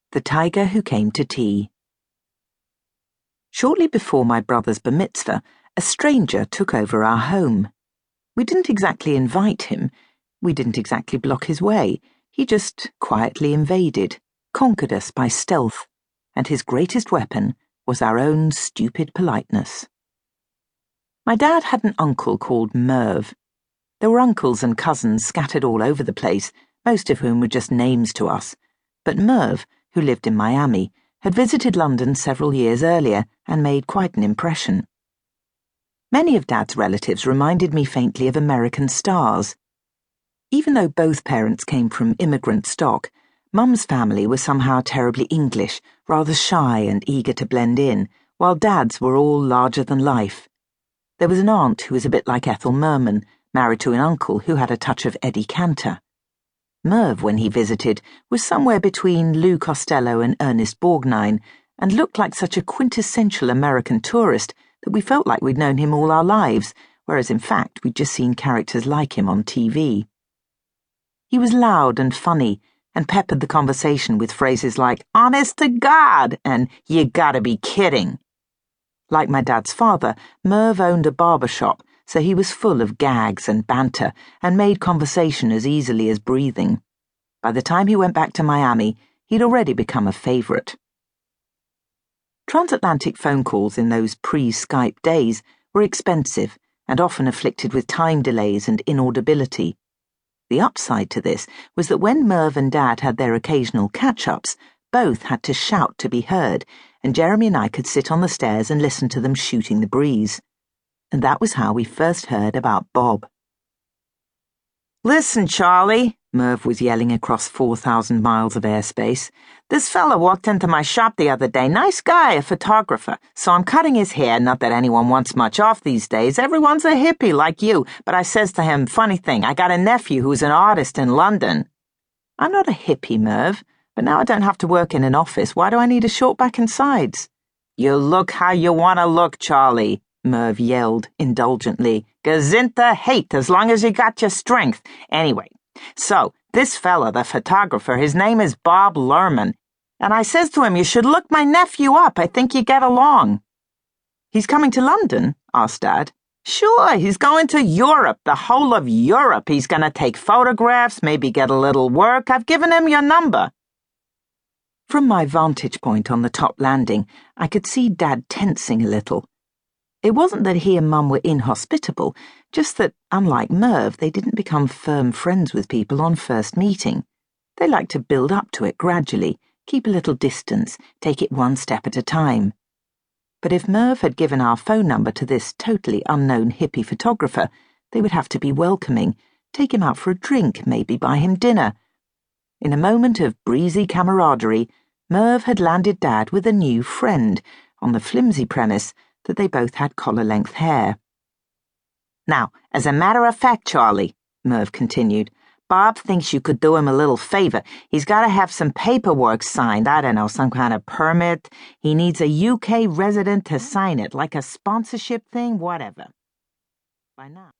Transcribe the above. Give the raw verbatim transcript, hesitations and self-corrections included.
The Tiger Who Came to Tea. Shortly before my brother's bar mitzvah, a stranger took over our home. We didn't exactly invite him. We didn't exactly block his way. He just quietly invaded, conquered us by stealth, and his greatest weapon was our own stupid politeness. My dad had an uncle called Merv. There were uncles and cousins scattered all over the place, most of whom were just names to us. But Merv, who lived in Miami, had visited London several years earlier and made quite an impression. Many of Dad's relatives reminded me faintly of American stars. Even though both parents came from immigrant stock, Mum's family was somehow terribly English, rather shy and eager to blend in, while Dad's were all larger than life. There was an aunt who was a bit like Ethel Merman, married to an uncle who had a touch of Eddie Cantor. Merv, when he visited, was somewhere between Lou Costello and Ernest Borgnine, and looked like such a quintessential American tourist that we felt like we'd known him all our lives, whereas in fact we'd just seen characters like him on T V. He was loud and funny, and peppered the conversation with phrases like, "Honest to God," and "You gotta be kidding." Like my dad's father, Merv owned a barber shop, so he was full of gags and banter and made conversation as easily as breathing. By the time he went back to Miami, he'd already become a favorite. Transatlantic phone calls in those pre-Skype days were expensive and often afflicted with time delays and inaudibility. The upside to this was that when Merv and Dad had their occasional catch-ups, both had to shout to be heard, and Jeremy and I could sit on the stairs and listen to them shooting the breeze. And that was how we first heard about Bob. "Listen, Charlie," Merv was yelling across four thousand miles of airspace. "This fella walked into my shop the other day. Nice guy, a photographer. So I'm cutting his hair, not that anyone wants much off these days. Everyone's a hippie like you. But I says to him, funny thing, I got a nephew who's an artist in London." "I'm not a hippie, Merv, but now I don't have to work in an office. Why do I need a short back and sides?" "You look how you want to look, Charlie," Merv yelled indulgently. "Gazinta hate as long as you got your strength. Anyway, so this fella, the photographer, his name is Bob Lerman, and I says to him, you should look my nephew up. I think you get along." "He's coming to London?" asked Dad. "Sure, he's going to Europe, the whole of Europe. He's going to take photographs, maybe get a little work. I've given him your number." From my vantage point on the top landing, I could see Dad tensing a little. It wasn't that he and Mum were inhospitable, just that, unlike Merv, they didn't become firm friends with people on first meeting. They liked to build up to it gradually, keep a little distance, take it one step at a time. But if Merv had given our phone number to this totally unknown hippie photographer, they would have to be welcoming, take him out for a drink, maybe buy him dinner. In a moment of breezy camaraderie, Merv had landed Dad with a new friend, on the flimsy premise that they both had collar-length hair. "Now, as a matter of fact, Charlie," Merv continued, "Bob thinks you could do him a little favor. He's got to have some paperwork signed, I don't know, some kind of permit. He needs a U K resident to sign it, like a sponsorship thing, whatever." By now